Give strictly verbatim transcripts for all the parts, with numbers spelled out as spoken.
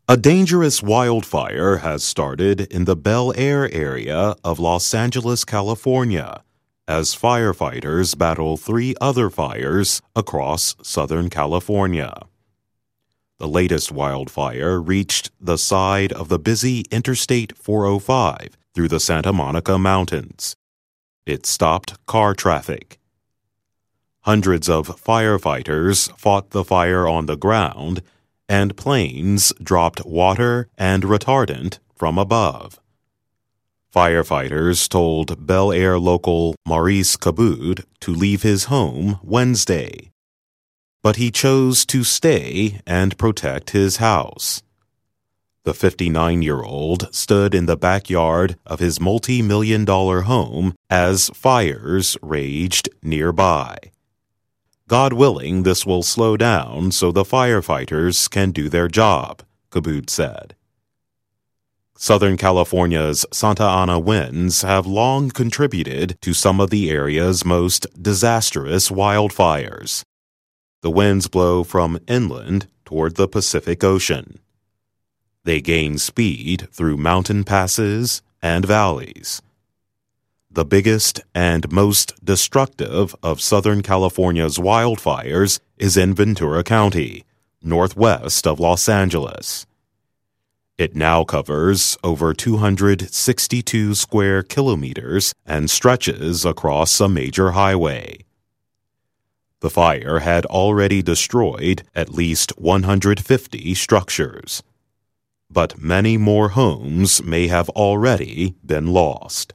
A dangerous wildfire has started in the Bel Air area of Los Angeles, California, as firefighters battle three other fires across Southern California. The latest wildfire reached the side of the busy Interstate four oh five through the Santa Monica Mountains. It stopped car traffic. Hundreds of firefighters fought the fire on the ground, and planes dropped water and retardant from above. Firefighters told Bel Air local Maurice Cabood to leave his home Wednesday, but he chose to stay and protect his house. The fifty-nine-year-old stood in the backyard of his multi-million dollar home as fires raged nearby. God willing, this will slow down so the firefighters can do their job, Cabood said. Southern California's Santa Ana winds have long contributed to some of the area's most disastrous wildfires. The winds blow from inland toward the Pacific Ocean. They gain speed through mountain passes and valleys. The biggest and most destructive of Southern California's wildfires is in Ventura County, northwest of Los Angeles. It now covers over two hundred sixty-two square kilometers and stretches across a major highway. The fire had already destroyed at least one hundred fifty structures, but many more homes may have already been lost.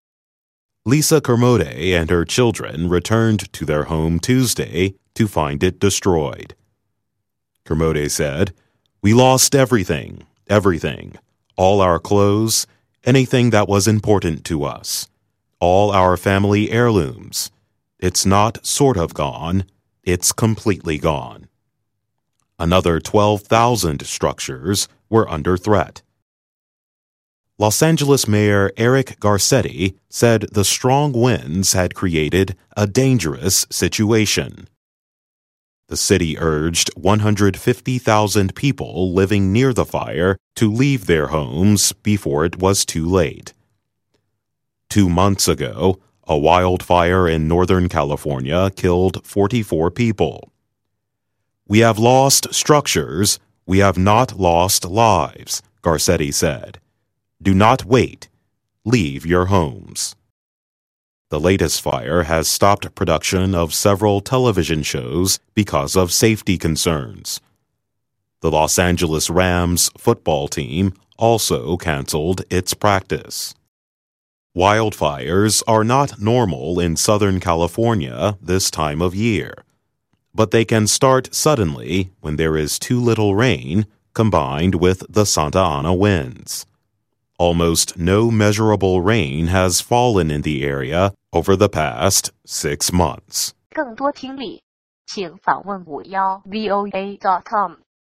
Lisa Kermode and her children returned to their home Tuesday to find it destroyed. Kermode said, "We lost everything, everything, all our clothes, anything that was important to us, all our family heirlooms. It's not sort of gone, it's completely gone." Another twelve thousand structures were under threat. Los Angeles Mayor Eric Garcetti said the strong winds had created a dangerous situation. The city urged one hundred fifty thousand people living near the fire to leave their homes before it was too late. Two months ago, a wildfire in Northern California killed forty-four people. "We have lost structures, we have not lost lives," Garcetti said. "Do not wait. Leave your homes." The latest fire has stopped production of several television shows because of safety concerns. The Los Angeles Rams football team also canceled its practice. Wildfires are not normal in Southern California this time of year, but they can start suddenly when there is too little rain combined with the Santa Ana winds. Almost no measurable rain has fallen in the area over the past six months. 更多听力，请访问五幺 V O A dot com。